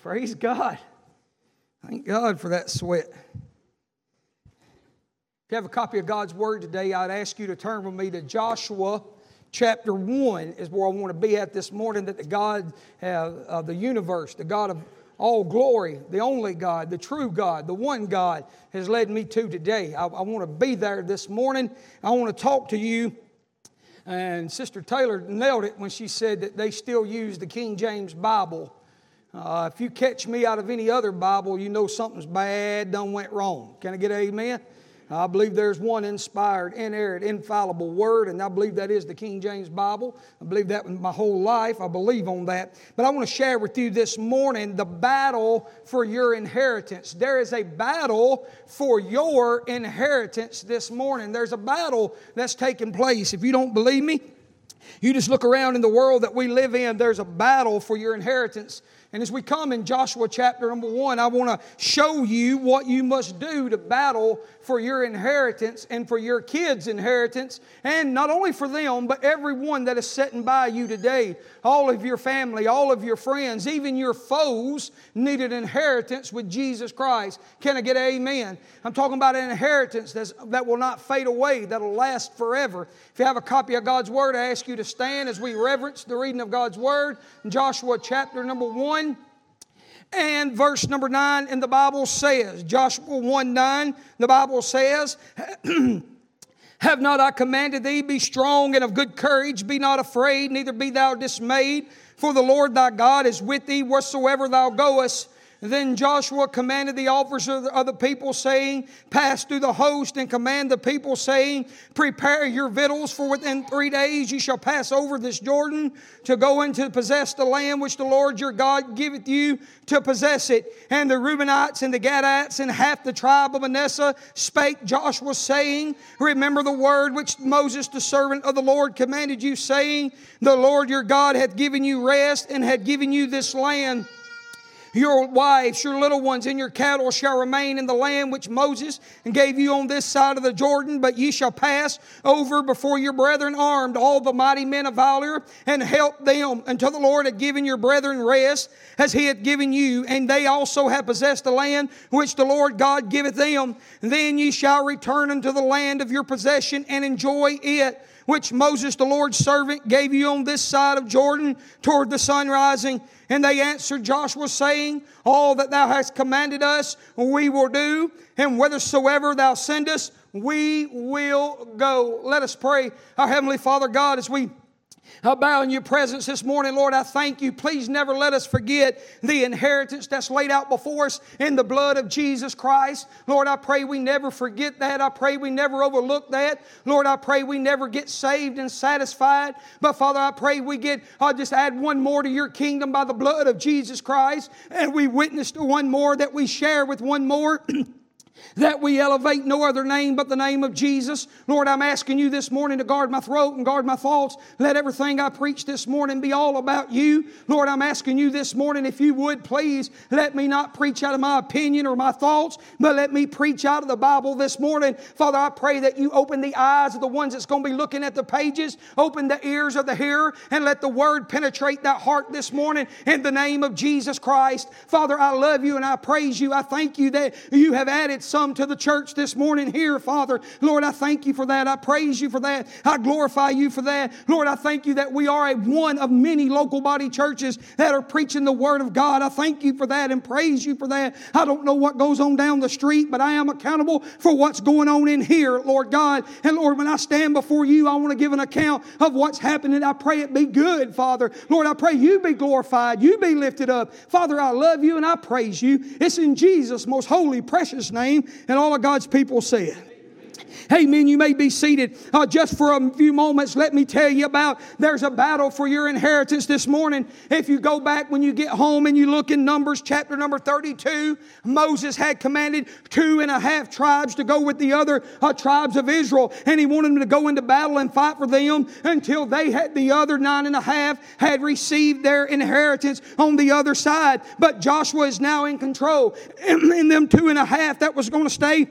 Praise God. Thank God for that sweat. If you have a copy of God's Word today, I'd ask you to turn with me to Joshua chapter 1 is where I want to be at this morning, that the God of the universe, the God of all glory, the only God, the true God, the one God has led me to today. I want to be there this morning. I want to talk to you. And Sister Taylor nailed it when she said that they still use the King James Bible. If you catch me out of any other Bible, you know something's bad done went wrong. Can I get an amen? I believe there's one inspired, inerrant, infallible word, and I believe that is the King James Bible. I believe that my whole life. I believe on that. But I want to share with you this morning the battle for your inheritance. There is a battle for your inheritance this morning. There's a battle that's taking place. If you don't believe me, you just look around in the world that we live in. There's a battle for your inheritance. And as we come in Joshua chapter number 1, I want to show you what you must do to battle for your inheritance and for your kids' inheritance. And not only for them, but everyone that is sitting by you today. All of your family, all of your friends, even your foes need an inheritance with Jesus Christ. Can I get an amen? I'm talking about an inheritance that will not fade away, that will last forever. If you have a copy of God's Word, I ask you to stand as we reverence the reading of God's Word. Joshua chapter number 1. And verse number 9 in the Bible says, Joshua 1:9, the Bible says, have not I commanded thee, be strong and of good courage, be not afraid, neither be thou dismayed, for the Lord thy God is with thee wheresoever thou goest. Then Joshua commanded the officers of the people, saying, pass through the host and command the people, saying, prepare your victuals, for within 3 days ye shall pass over this Jordan to go into possess the land which the Lord your God giveth you to possess it. And the Reubenites and the Gadites and half the tribe of Manasseh spake Joshua, saying, remember the word which Moses the servant of the Lord commanded you, saying, the Lord your God hath given you rest and hath given you this land. Your wives, your little ones, and your cattle shall remain in the land which Moses gave you on this side of the Jordan, but ye shall pass over before your brethren armed, all the mighty men of valor, and help them until the Lord had given your brethren rest, as he hath given you, and they also have possessed the land which the Lord God giveth them. Then ye shall return unto the land of your possession and enjoy it, which Moses the Lord's servant gave you on this side of Jordan toward the sun rising. And they answered Joshua, saying, all that thou hast commanded us we will do, and whithersoever thou sendest we will go. Let us pray. Our Heavenly Father God, as we bow in your presence this morning, Lord, I thank you. Please never let us forget the inheritance that's laid out before us in the blood of Jesus Christ. Lord, I pray we never forget that. I pray we never overlook that. Lord, I pray we never get saved and satisfied. But Father, I pray we just add one more to your kingdom by the blood of Jesus Christ. And we witness to one more, that we share with one more. That we elevate no other name but the name of Jesus. Lord, I'm asking you this morning to guard my throat and guard my thoughts. Let everything I preach this morning be all about you. Lord, I'm asking you this morning, if you would, please let me not preach out of my opinion or my thoughts, but let me preach out of the Bible this morning. Father, I pray that you open the eyes of the ones that's going to be looking at the pages, open the ears of the hearer, and let the word penetrate that heart this morning in the name of Jesus Christ. Father, I love you and I praise you. I thank you that you have added some to the church this morning here, Father. Lord, I thank you for that. I praise you for that. I glorify you for that. Lord, I thank you that we are one of many local body churches that are preaching the Word of God. I thank you for that and praise you for that. I don't know what goes on down the street, but I am accountable for what's going on in here, Lord God. And Lord, when I stand before you, I want to give an account of what's happening. I pray it be good, Father. Lord, I pray you be glorified, you be lifted up. Father, I love you and I praise you. It's in Jesus' most holy, precious name. And all of God's people said, amen. You may be seated. Just for a few moments, let me tell you about, there's a battle for your inheritance this morning. If you go back when you get home and you look in Numbers chapter number 32, Moses had commanded 2.5 tribes to go with the other tribes of Israel. And he wanted them to go into battle and fight for them until they had, the other 9.5 had received their inheritance on the other side. But Joshua is now in control. And them 2.5 that was going to stay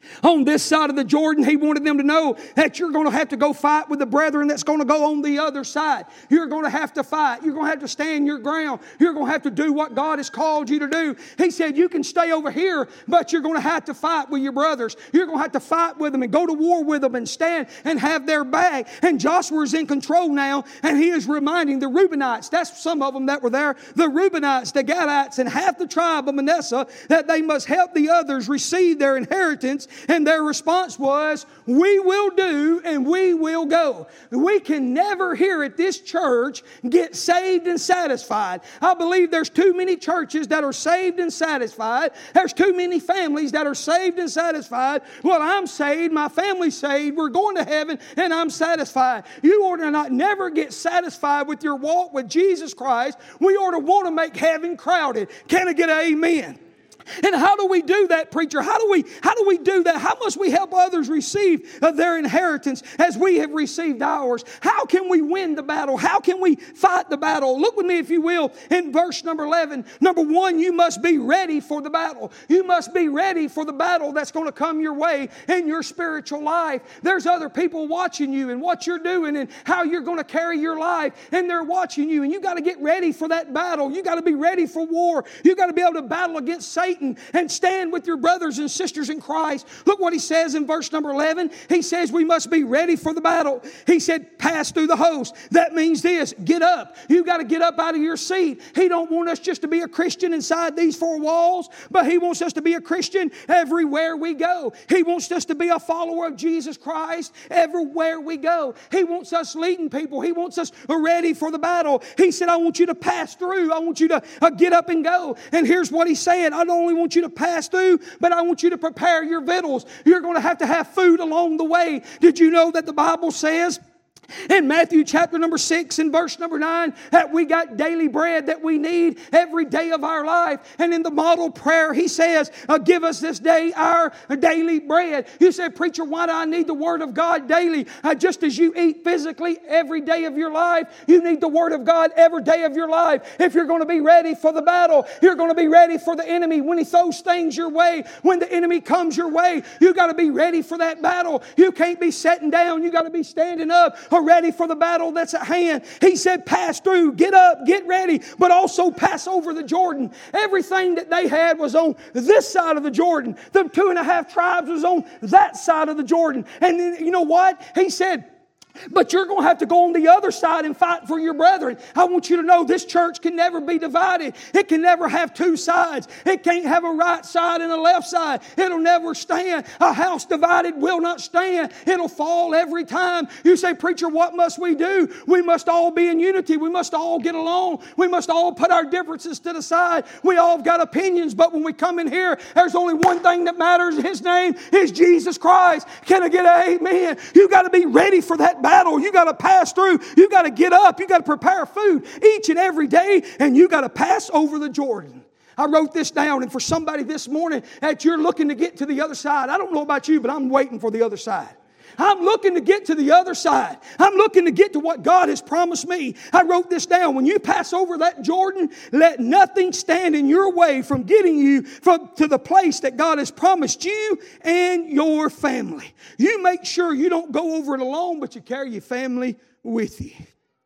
On this side of the Jordan, he wanted them to know that you're going to have to go fight with the brethren that's going to go on the other side. You're going to have to fight. You're going to have to stand your ground. You're going to have to do what God has called you to do. He said, you can stay over here, but you're going to have to fight with your brothers. You're going to have to fight with them and go to war with them and stand and have their back. And Joshua is in control now, and he is reminding the Reubenites, that's some of them that were there, the Reubenites, the Gadites, and half the tribe of Manasseh, that they must help the others receive their inheritance. And their response was, we will do and we will go. We can never here at this church get saved and satisfied. I believe there's too many churches that are saved and satisfied. There's too many families that are saved and satisfied. Well, I'm saved, my family's saved, we're going to heaven, and I'm satisfied. You ought to not never get satisfied with your walk with Jesus Christ. We ought to want to make heaven crowded. Can I get an amen? And how do we do that, preacher? How do we do that? How must we help others receive their inheritance as we have received ours? How can we win the battle? How can we fight the battle? Look with me, if you will, in verse number 11. Number 1, you must be ready for the battle. You must be ready for the battle that's going to come your way in your spiritual life. There's other people watching you and what you're doing and how you're going to carry your life, and they're watching you, and you got to get ready for that battle. You got to be ready for war. You got to be able to battle against Satan and stand with your brothers and sisters in Christ. Look what he says in verse number 11. He says we must be ready for the battle. He said pass through the host. That means this, get up. You got to get up out of your seat. He don't want us just to be a Christian inside these four walls, but he wants us to be a Christian everywhere we go. He wants us to be a follower of Jesus Christ everywhere we go. He wants us leading people. He wants us ready for the battle. He said, I want you to pass through. I want you to get up and go. And here's what he said. I don't only want you to pass through, but I want you to prepare your victuals. You're going to have food along the way. Did you know that the Bible says in Matthew chapter number 6 and verse number 9 that we got daily bread that we need every day of our life? And in the model prayer he says, give us this day our daily bread. You say, preacher, why do I need the Word of God daily? Just as you eat physically every day of your life, you need the Word of God every day of your life. If you're going to be ready for the battle, you're going to be ready for the enemy when he throws things your way. When the enemy comes your way, you got to be ready for that battle. You can't be sitting down. You got to be standing up or ready for the battle that's at hand. He said pass through, get up, get ready, but also pass over the Jordan. Everything that they had was on this side of the Jordan. The 2.5 tribes was on that side of the Jordan. And then, you know what? He said, but you're going to have to go on the other side and fight for your brethren. I want you to know this church can never be divided. It can never have two sides. It can't have a right side and a left side. It'll never stand. A house divided will not stand. It'll fall every time. You say, preacher, what must we do? We must all be in unity. We must all get along. We must all put our differences to the side. We all have got opinions, but when we come in here, there's only one thing that matters. His name is Jesus Christ. Can I get an amen? You got to be ready for that battle. You got to pass through. You got to get up. You got to prepare food each and every day, and you got to pass over the Jordan. I wrote this down, and for somebody this morning that you're looking to get to the other side, I don't know about you, but I'm waiting for the other side. I'm looking to get to the other side. I'm looking to get to what God has promised me. I wrote this down. When you pass over that Jordan, let nothing stand in your way from getting you to the place that God has promised you and your family. You make sure you don't go over it alone, but you carry your family with you.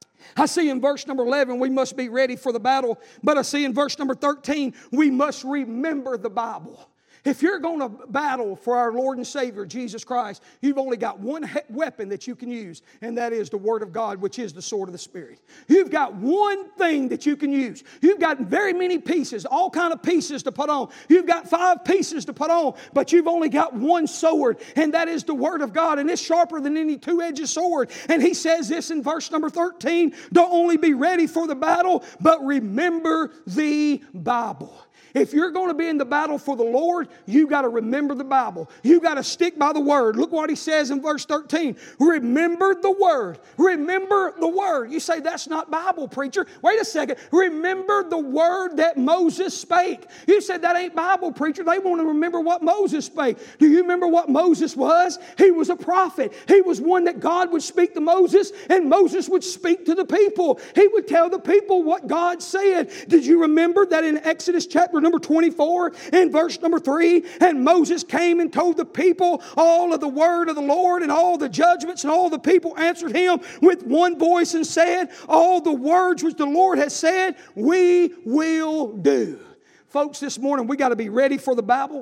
I see in verse number 11, we must be ready for the battle. But I see in verse number 13, we must remember the Bible. If you're going to battle for our Lord and Savior, Jesus Christ, you've only got one weapon that you can use, and that is the Word of God, which is the sword of the Spirit. You've got one thing that you can use. You've got very many pieces, all kind of pieces to put on. You've got 5 pieces to put on, but you've only got one sword, and that is the Word of God, and it's sharper than any two-edged sword. And he says this in verse number 13, don't only be ready for the battle, but remember the Bible. If you're going to be in the battle for the Lord, you got to remember the Bible. You got to stick by the Word. Look what he says in verse 13. Remember the Word. Remember the Word. You say, that's not Bible, preacher. Wait a second. Remember the Word that Moses spake. You said, that ain't Bible, preacher. They want to remember what Moses spake. Do you remember what Moses was? He was a prophet. He was one that God would speak to Moses, and Moses would speak to the people. He would tell the people what God said. Did you remember that in Exodus chapter number 24 and verse number 3. And Moses came and told the people all of the word of the Lord and all the judgments, and all the people answered him with one voice and said, all the words which the Lord has said, we will do. Folks, this morning we got to be ready for the battle,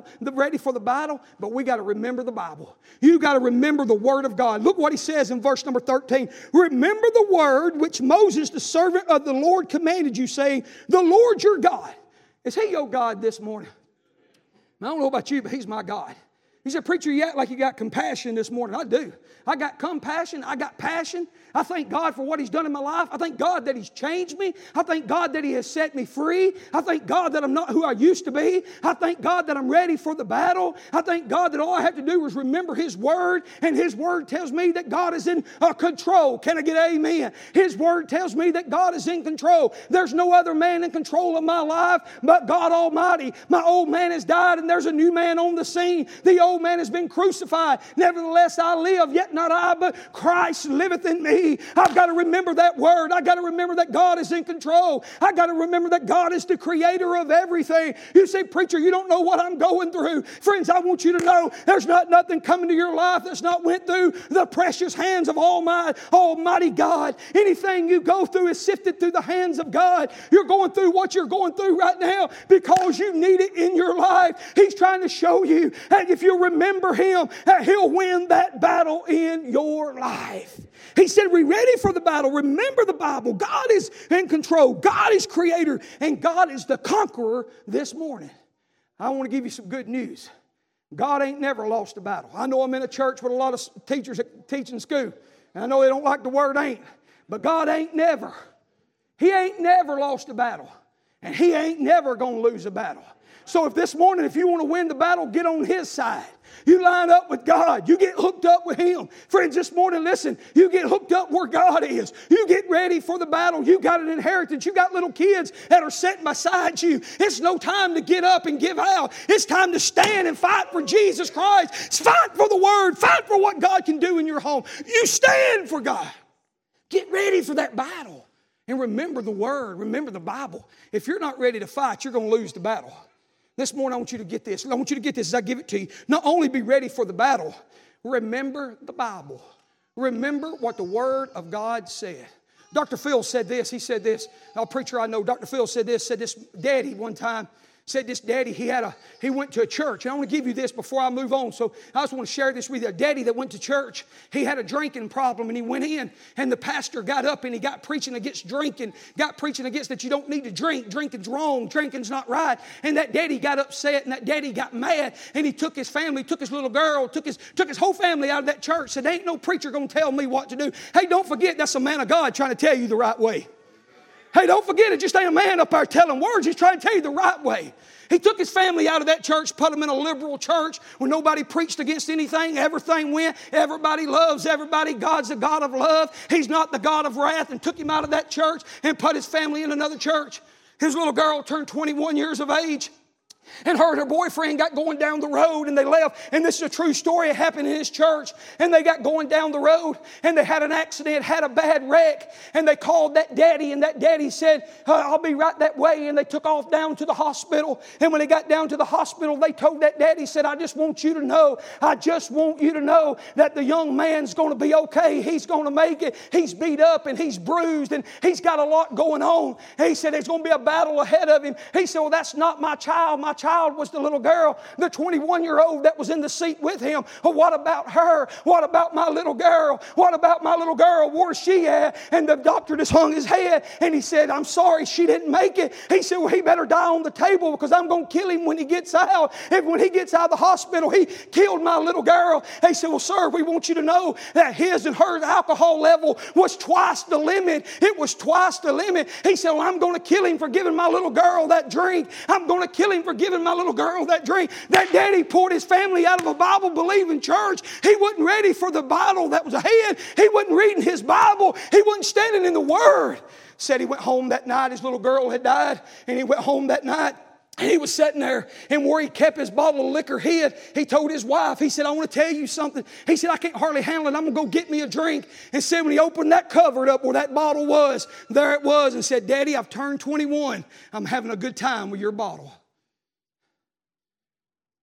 but we got to remember the Bible. You got to remember the Word of God. Look what he says in verse number 13. Remember the word which Moses, the servant of the Lord, commanded you, saying, the Lord your God. Is he your God this morning? I don't know about you, but he's my God. He said, preacher, you act like you got compassion this morning. I do. I got compassion. I got passion. I thank God for what he's done in my life. I thank God that he's changed me. I thank God that he has set me free. I thank God that I'm not who I used to be. I thank God that I'm ready for the battle. I thank God that all I have to do is remember his word, and his word tells me that God is in control. Can I get amen? His word tells me that God is in control. There's no other man in control of my life but God Almighty. My old man has died, and there's a new man on the scene. The old man has been crucified. Nevertheless I live, yet not I, but Christ liveth in me. I've got to remember that word. I've got to remember that God is in control. I've got to remember that God is the creator of everything. You say, preacher, you don't know what I'm going through. Friends, I want you to know there's not nothing coming to your life that's not went through the precious hands of Almighty God. Anything you go through is sifted through the hands of God. You're going through what you're going through right now because you need it in your life. He's trying to show you that if you remember him, that he'll win that battle in your life. He said, we're ready for the battle. Remember the Bible. God is in control. God is creator. And God is the conqueror this morning. I want to give you some good news. God ain't never lost a battle. I know I'm in a church with a lot of teachers that teach in school. And I know they don't like the word ain't. But God ain't never. He ain't never lost a battle. And he ain't never going to lose a battle. So if this morning, if you want to win the battle, get on his side. You line up with God. You get hooked up with him. Friends, this morning, listen, you get hooked up where God is. You get ready for the battle. You got an inheritance. You got little kids that are sitting beside you. It's no time to get up and give out. It's time to stand and fight for Jesus Christ. Fight for the word. Fight for what God can do in your home. You stand for God. Get ready for that battle. And remember the word. Remember the Bible. If you're not ready to fight, you're going to lose the battle. This morning, I want you to get this. I want you to get this as I give it to you. Not only be ready for the battle, remember the Bible. Remember what the Word of God said. Dr. Phil said this. He said this. A preacher I know, Dr. Phil said this daddy one time. Said this daddy, he went to a church. And I want to give you this before I move on. So I just want to share this with you. A daddy that went to church, he had a drinking problem, and he went in, and the pastor got up and he got preaching against drinking, got preaching against that you don't need to drink. Drinking's wrong. Drinking's not right. And that daddy got upset, and that daddy got mad, and he took his family, took his little girl, took his whole family out of that church. Said, ain't no preacher going to tell me what to do. Hey, don't forget, that's a man of God trying to tell you the right way. Hey, don't forget it just ain't a man up there telling words. He's trying to tell you the right way. He took his family out of that church, put them in a liberal church where nobody preached against anything. Everything went. Everybody loves everybody. God's the God of love. He's not the God of wrath. And took him out of that church and put his family in another church. His little girl turned 21 years of age. And her and her boyfriend got going down the road, and they left. And this is a true story. It happened in his church. And they got going down the road, and they had an accident, had a bad wreck. And they called that daddy, and that daddy said, I'll be right that way. And they took off down to the hospital. And when they got down to the hospital, they told that daddy, said, I just want you to know that the young man's going to be okay. He's going to make it. He's beat up, and he's bruised, and he's got a lot going on. And he said, there's going to be a battle ahead of him. He said, well, that's not my child. My child was the little girl, the 21-year-old that was in the seat with him. Well, what about her? What about my little girl? What about my little girl? Where's she at? And the doctor just hung his head, and he said, I'm sorry, she didn't make it. He said, well, he better die on the table because I'm going to kill him when he gets out. And when he gets out of the hospital, he killed my little girl. He said, well, sir, we want you to know that his and her alcohol level was twice the limit. It was twice the limit. He said, well, I'm going to kill him for giving my little girl that drink. I'm going to kill him for giving my little girl that drink. That daddy poured his family out of a Bible-believing church. He wasn't ready for the battle that was ahead. He wasn't reading his Bible. He wasn't standing in the Word. Said he went home that night. His little girl had died, and he went home that night. And he was sitting there, and where he kept his bottle of liquor hid, he told his wife, he said, I want to tell you something. He said, I can't hardly handle it. I'm going to go get me a drink. And said when he opened that cover up where that bottle was, there it was, and said, Daddy, I've turned 21. I'm having a good time with your bottle.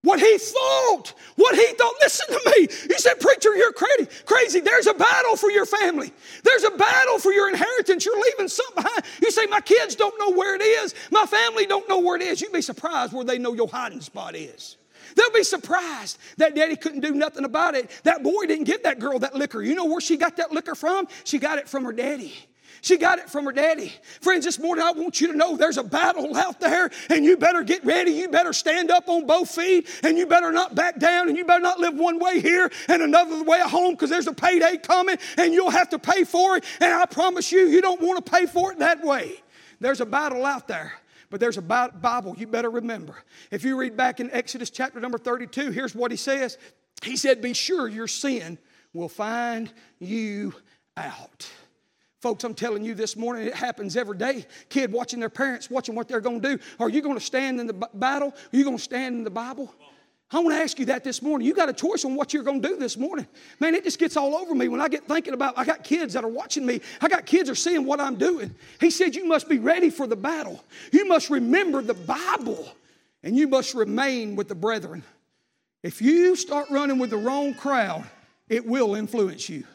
What he thought. Listen to me. You said, preacher, you're crazy. There's a battle for your family. There's a battle for your inheritance. You're leaving something behind. You say, my kids don't know where it is. My family don't know where it is. You'd be surprised where they know your hiding spot is. They'll be surprised that daddy couldn't do nothing about it. That boy didn't give that girl that liquor. You know where she got that liquor from? She got it from her daddy. She got it from her daddy. Friends, this morning I want you to know there's a battle out there, and you better get ready. You better stand up on both feet, and you better not back down, and you better not live one way here and another way at home, because there's a payday coming, and you'll have to pay for it. And I promise you, you don't want to pay for it that way. There's a battle out there. But there's a Bible you better remember. If you read back in Exodus chapter number 32, here's what he says. He said, be sure your sin will find you out. Folks, I'm telling you this morning, it happens every day. Kid watching their parents, watching what they're going to do. Are you going to stand in the battle? Are you going to stand in the Bible? I want to ask you that this morning. You got a choice on what you're going to do this morning. Man, it just gets all over me when I get thinking about, I got kids that are watching me. I got kids that are seeing what I'm doing. He said, you must be ready for the battle. You must remember the Bible, and you must remain with the brethren. If you start running with the wrong crowd, it will influence you.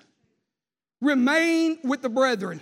Remain with the brethren.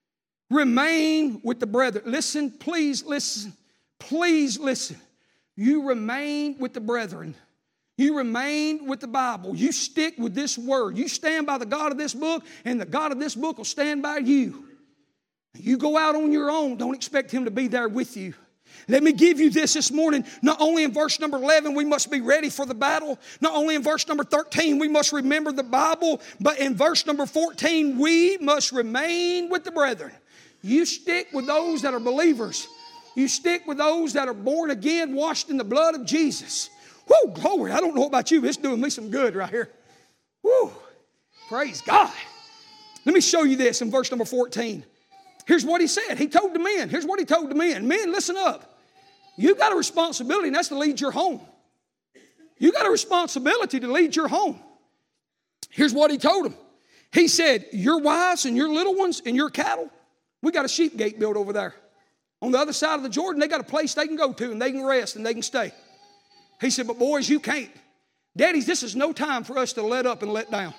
Remain with the brethren. Listen, please listen. Please listen. You remain with the brethren. You remain with the Bible. You stick with this word. You stand by the God of this book, and the God of this book will stand by you. You go out on your own. Don't expect Him to be there with you. Let me give you this morning. Not only in verse number 11, we must be ready for the battle. Not only in verse number 13, we must remember the Bible. But in verse number 14, we must remain with the brethren. You stick with those that are believers. You stick with those that are born again, washed in the blood of Jesus. Woo, glory. I don't know about you, but it's doing me some good right here. Woo, praise God. Let me show you this in verse number 14. Here's what he said. He told the men. Here's what he told the men. Men, listen up. You got a responsibility, and that's to lead your home. You got a responsibility to lead your home. Here's what he told them. He said, your wives and your little ones and your cattle, we got a sheep gate built over there. On the other side of the Jordan, they got a place they can go to, and they can rest, and they can stay. He said, but boys, you can't. Daddies, this is no time for us to let up and let down.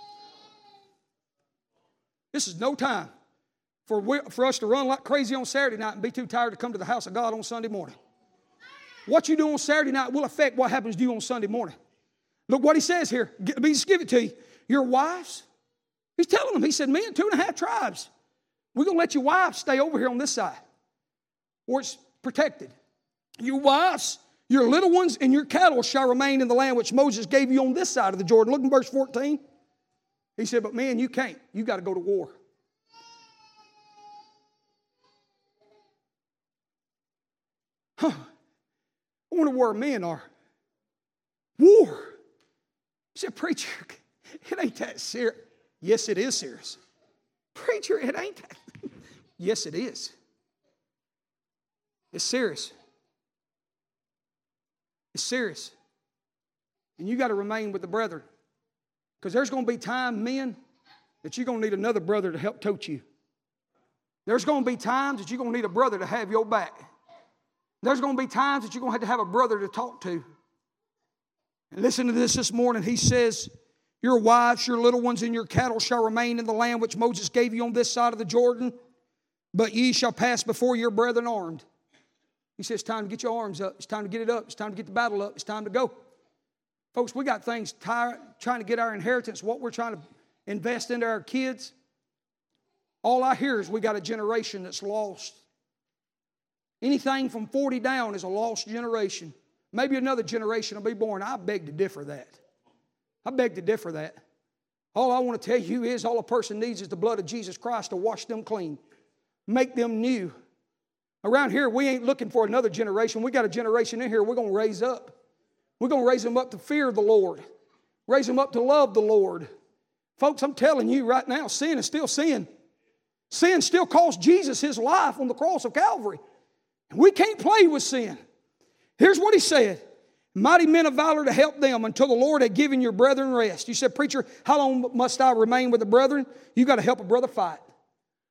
This is no time for us to run like crazy on Saturday night and be too tired to come to the house of God on Sunday morning. What you do on Saturday night will affect what happens to you on Sunday morning. Look what he says here. Let me just give it to you. Your wives, he's telling them, he said, men, 2.5 tribes. We're going to let your wives stay over here on this side where it's protected. Your wives, your little ones, and your cattle shall remain in the land which Moses gave you on this side of the Jordan. Look in verse 14. He said, but man, you can't. You got to go to war. I wonder where men are. War. You said, preacher, it ain't that serious. Yes, it is serious. Preacher, it ain't that. Yes, it is. It's serious. It's serious. And you got to remain with the brethren. Because there's going to be time, men, that you're going to need another brother to help tote you. There's going to be times that you're going to need a brother to have your back. There's going to be times that you're going to have a brother to talk to. And listen to this morning. He says, your wives, your little ones, and your cattle shall remain in the land which Moses gave you on this side of the Jordan, but ye shall pass before your brethren armed. He says, it's time to get your arms up. It's time to get it up. It's time to get the battle up. It's time to go. Folks, we got things trying to get our inheritance, what we're trying to invest into our kids. All I hear is we got a generation that's lost. Anything from 40 down is a lost generation. Maybe another generation will be born. I beg to differ that. I beg to differ that. All I want to tell you is all a person needs is the blood of Jesus Christ to wash them clean. Make them new. Around here, we ain't looking for another generation. We got a generation in here we're going to raise up. We're going to raise them up to fear the Lord. Raise them up to love the Lord. Folks, I'm telling you right now, sin is still sin. Sin still cost Jesus His life on the cross of Calvary. We can't play with sin. Here's what he said. Mighty men of valor to help them until the Lord had given your brethren rest. You said, preacher, how long must I remain with the brethren? You got to help a brother fight.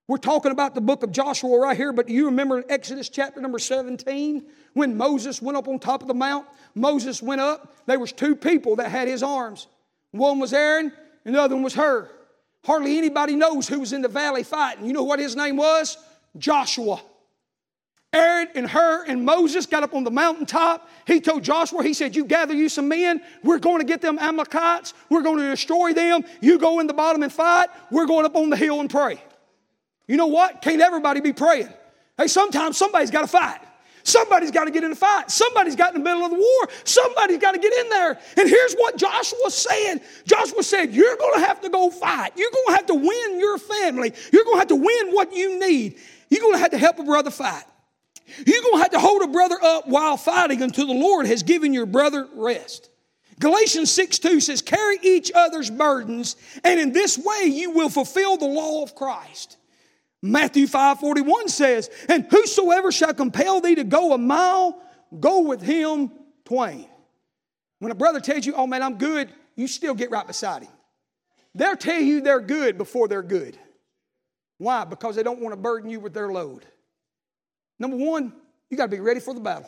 We're talking about the book of Joshua right here, but do you remember Exodus chapter number 17 when Moses went up on top of the mount? Moses went up. There was two people that had his arms. One was Aaron and the other one was Hur. Hardly anybody knows who was in the valley fighting. You know what his name was? Joshua. Aaron and Hur and Moses got up on the mountaintop. He told Joshua, he said, you gather you some men. We're going to get them Amalekites. We're going to destroy them. You go in the bottom and fight. We're going up on the hill and pray. You know what? Can't everybody be praying. Hey, sometimes somebody's got to fight. Somebody's got to get in the fight. Somebody's got in the middle of the war. Somebody's got to get in there. And here's what Joshua's saying. Joshua said, you're going to have to go fight. You're going to have to win your family. You're going to have to win what you need. You're going to have to help a brother fight. You're going to have to hold a brother up while fighting until the Lord has given your brother rest. Galatians 6:2 says, carry each other's burdens, and in this way you will fulfill the law of Christ. Matthew 5:41 says, and whosoever shall compel thee to go a mile, go with him twain. When a brother tells you, oh man, I'm good, you still get right beside him. They'll tell you they're good before they're good. Why? Because they don't want to burden you with their load. Number one, you got to be ready for the battle.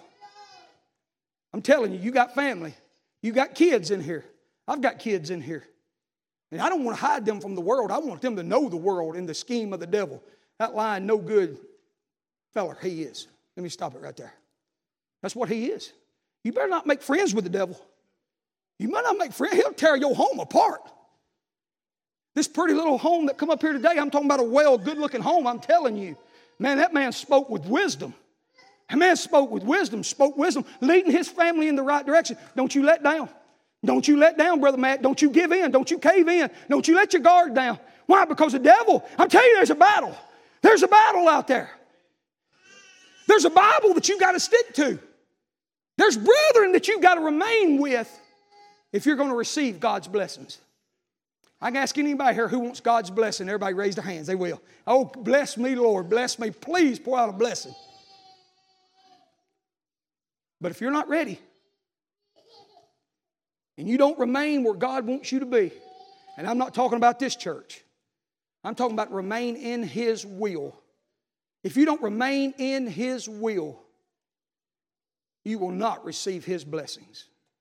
I'm telling you, you got family. You got kids in here. I've got kids in here. And I don't want to hide them from the world. I want them to know the world and the scheme of the devil. That lying, no good feller he is. Let me stop it right there. That's what he is. You better not make friends with the devil. You might not make friends. He'll tear your home apart. This pretty little home that come up here today, I'm talking about a well, good-looking home, I'm telling you. Man, that man spoke with wisdom. That man spoke with wisdom, leading his family in the right direction. Don't you let down. Don't you let down, Brother Matt. Don't you give in. Don't you cave in. Don't you let your guard down. Why? Because the devil, I'm telling you, there's a battle. There's a battle out there. There's a Bible that you got to stick to. There's brethren that you've got to remain with if you're going to receive God's blessings. I can ask anybody here who wants God's blessing. Everybody raise their hands. They will. Oh, bless me, Lord. Bless me. Please pour out a blessing. But if you're not ready and you don't remain where God wants you to be, and I'm not talking about this church. I'm talking about remain in His will. If you don't remain in His will, you will not receive His blessings.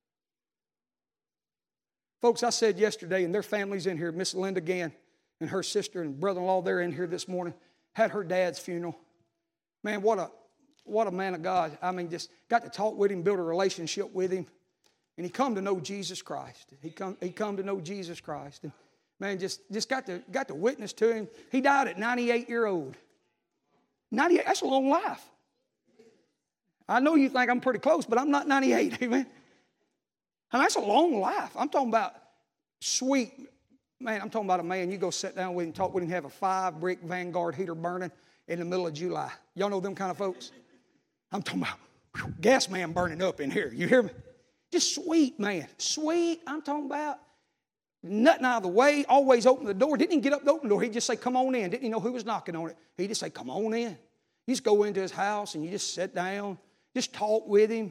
Folks, I said yesterday, and their family's in here, Miss Linda Gann and her sister and brother-in-law, they're in here this morning, had her dad's funeral. Man, what a man of God. I mean, just got to talk with him, build a relationship with him. And he come to know Jesus Christ. He come to know Jesus Christ. And man, just got to witness to him. He died at 98 years old. 98, that's a long life. I know you think I'm pretty close, but I'm not 98, amen. And that's a long life. I'm talking about sweet, man, I'm talking about a man, you go sit down with him, talk with him, have a 5-brick Vanguard heater burning in the middle of July. Y'all know them kind of folks? I'm talking about gas man burning up in here. You hear me? Just sweet, man. Sweet, I'm talking about nothing out of the way, always open the door. Didn't even get up to open the door. He'd just say, come on in. Didn't even know who was knocking on it. He'd just say, come on in. You just go into his house and you just sit down, just talk with him.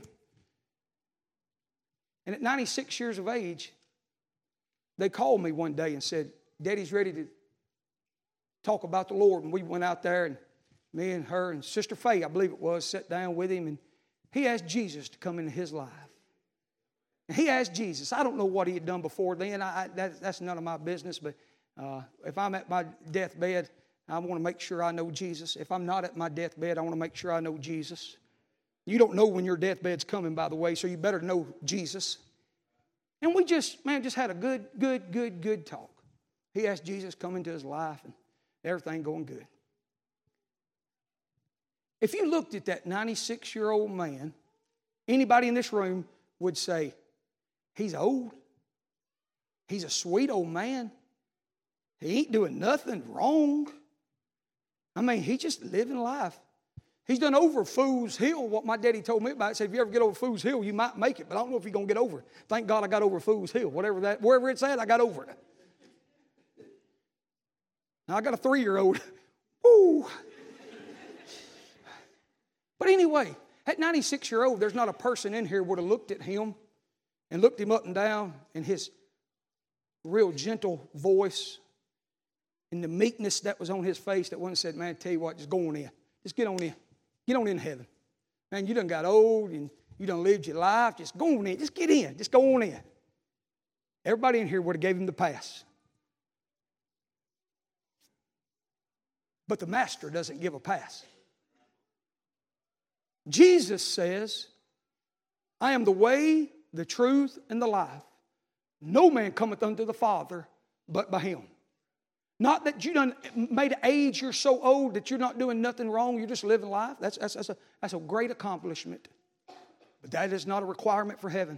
And at 96 years of age, they called me one day and said, Daddy's ready to talk about the Lord. And we went out there, and me and her and Sister Faye, I believe it was, sat down with him, and he asked Jesus to come into his life. And he asked Jesus. I don't know what he had done before then. That's none of my business, but if I'm at my deathbed, I want to make sure I know Jesus. If I'm not at my deathbed, I want to make sure I know Jesus. You don't know when your deathbed's coming, by the way, so you better know Jesus. And we just had a good talk. He asked Jesus to come into his life, and everything going good. If you looked at that 96-year-old man, anybody in this room would say, he's old. He's a sweet old man. He ain't doing nothing wrong. I mean, he's just living life. He's done over Fool's Hill, what my daddy told me about. He said, if you ever get over Fool's Hill, you might make it, but I don't know if you're going to get over it. Thank God I got over Fool's Hill. Wherever it's at, I got over it. Now, I got a 3-year-old. Woo! But anyway, at 96-year-old, there's not a person in here would have looked at him and looked him up and down in his real gentle voice and the meekness that was on his face, that one said, man, I tell you what, just go on in. Just get on in. Get on in heaven. Man, you done got old and you done lived your life. Just go on in. Just get in. Just go on in. Everybody in here would have gave him the pass. But the master doesn't give a pass. Jesus says, I am the way, the truth, and the life. No man cometh unto the Father but by him. Not that you done made an age, you're so old that you're not doing nothing wrong, you're just living life. That's a great accomplishment. But that is not a requirement for heaven.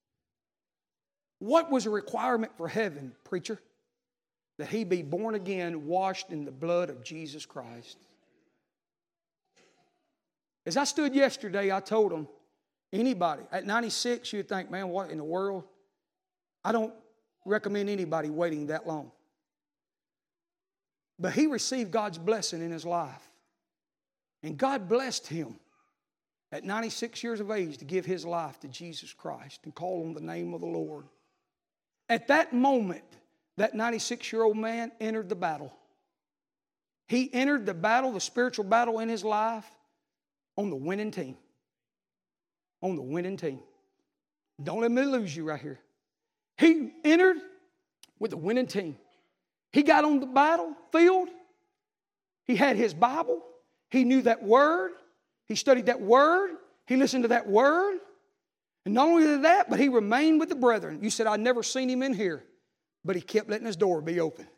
What was a requirement for heaven, preacher? That he be born again, washed in the blood of Jesus Christ. As I stood yesterday, I told them, anybody, at 96, you'd think, man, what in the world? I don't recommend anybody waiting that long. But he received God's blessing in his life. And God blessed him at 96 years of age to give his life to Jesus Christ and call on the name of the Lord. At that moment, that 96-year-old man entered the battle. He entered the battle, the spiritual battle in his life, on the winning team. On the winning team. Don't let me lose you right here. He entered with the winning team. He got on the battlefield. He had his Bible. He knew that word. He studied that word. He listened to that word. And not only that, but he remained with the brethren. You said, I'd never seen him in here. But he kept letting his door be open.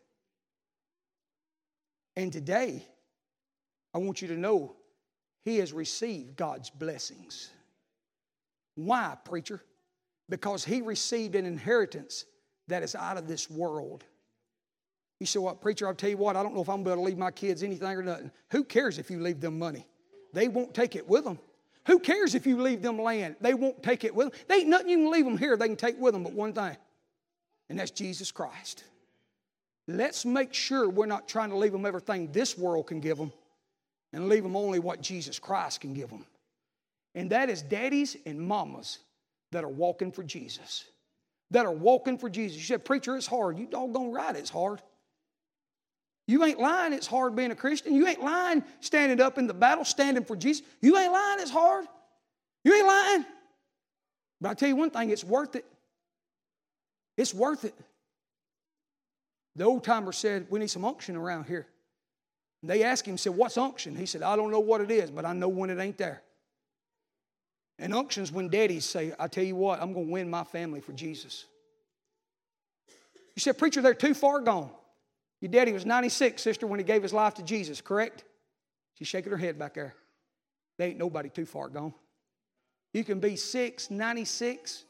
And today, I want you to know, he has received God's blessings. Why, preacher? Because he received an inheritance that is out of this world. You say, what, preacher, I'll tell you what, I don't know if I'm going to leave my kids anything or nothing. Who cares if you leave them money? They won't take it with them. Who cares if you leave them land? They won't take it with them. There ain't nothing you can leave them here they can take with them but one thing. And that's Jesus Christ. Let's make sure we're not trying to leave them everything this world can give them and leave them only what Jesus Christ can give them. And that is daddies and mamas that are walking for Jesus. That are walking for Jesus. You said, preacher, it's hard. You doggone right, it's hard. You ain't lying, it's hard being a Christian. You ain't lying standing up in the battle, standing for Jesus. You ain't lying, it's hard. You ain't lying. But I'll tell you one thing, it's worth it. It's worth it. The old timer said, we need some unction around here. And they asked him, said, what's unction? He said, I don't know what it is, but I know when it ain't there. And unction's when daddies say, I tell you what, I'm going to win my family for Jesus. You said, preacher, they're too far gone. Your daddy was 96, sister, when he gave his life to Jesus, correct? She's shaking her head back there. There ain't nobody too far gone. You can be 6, 96,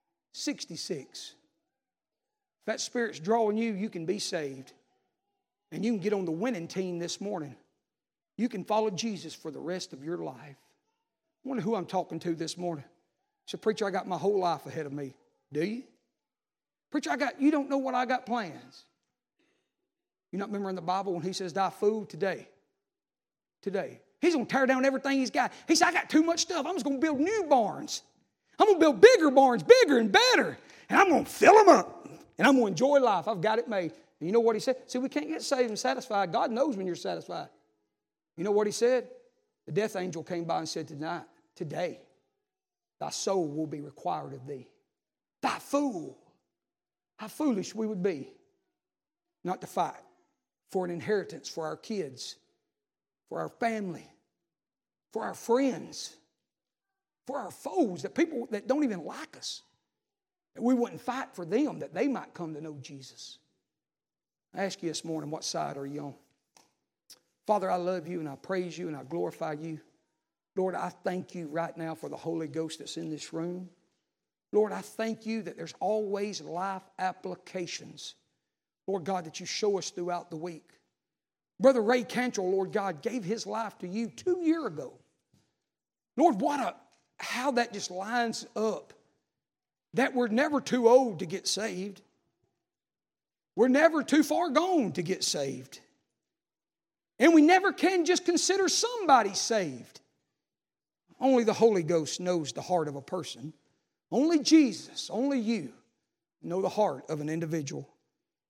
66. If that Spirit's drawing you, you can be saved. And you can get on the winning team this morning. You can follow Jesus for the rest of your life. I wonder who I'm talking to this morning. So, preacher, I got my whole life ahead of me. Do you? Preacher, you don't know what I got plans. You not remember in the Bible when he says, thy food today. Today. He's going to tear down everything he's got. He said, I got too much stuff. I'm just going to build new barns. I'm going to build bigger barns, bigger and better. And I'm going to fill them up. And I'm going to enjoy life. I've got it made. And you know what he said? See, we can't get saved and satisfied. God knows when you're satisfied. You know what he said? The death angel came by and said, today, thy soul will be required of thee. Thy fool. How foolish we would be not to fight for an inheritance for our kids, for our family, for our friends, for our foes, that people that don't even like us. That we wouldn't fight for them, that they might come to know Jesus. I ask you this morning, what side are you on? Father, I love you and I praise you and I glorify you. Lord, I thank you right now for the Holy Ghost that's in this room. Lord, I thank you that there's always life applications, Lord God, that you show us throughout the week. Brother Ray Cantrell, Lord God, gave his life to you 2 years ago. Lord, how that just lines up. That we're never too old to get saved. We're never too far gone to get saved. And we never can just consider somebody saved. Only the Holy Ghost knows the heart of a person. Only Jesus, only you know the heart of an individual.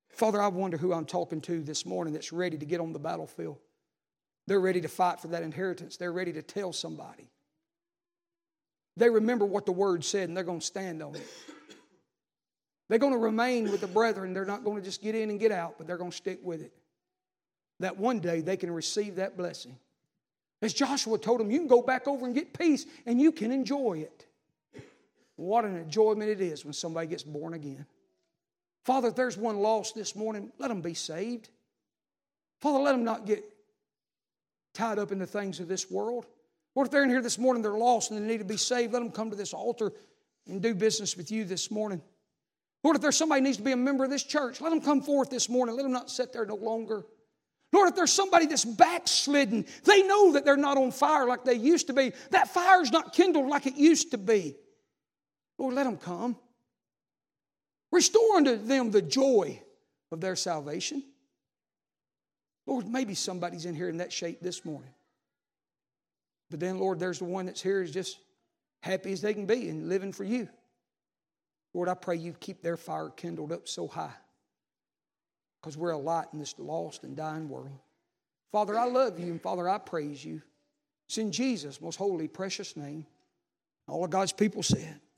Father, I wonder who I'm talking to this morning that's ready to get on the battlefield. They're ready to fight for that inheritance. They're ready to tell somebody. They remember what the Word said, and they're going to stand on it. They're going to remain with the brethren. They're not going to just get in and get out, but they're going to stick with it. That one day they can receive that blessing. As Joshua told them, you can go back over and get peace, and you can enjoy it. What an enjoyment it is when somebody gets born again. Father, if there's one lost this morning, let them be saved. Father, let them not get tied up in the things of this world. Or if they're in here this morning, they're lost and they need to be saved, let them come to this altar and do business with you this morning. Lord, if there's somebody who needs to be a member of this church, let them come forth this morning. Let them not sit there no longer. Lord, if there's somebody that's backslidden, they know that they're not on fire like they used to be. That fire's not kindled like it used to be. Lord, let them come. Restore unto them the joy of their salvation. Lord, maybe somebody's in here in that shape this morning. But then, Lord, there's the one that's here is just happy as they can be and living for you. Lord, I pray you keep their fire kindled up so high, because we're a light in this lost and dying world. Father, I love you, and Father, I praise you. It's in Jesus' most holy, precious name. All of God's people said.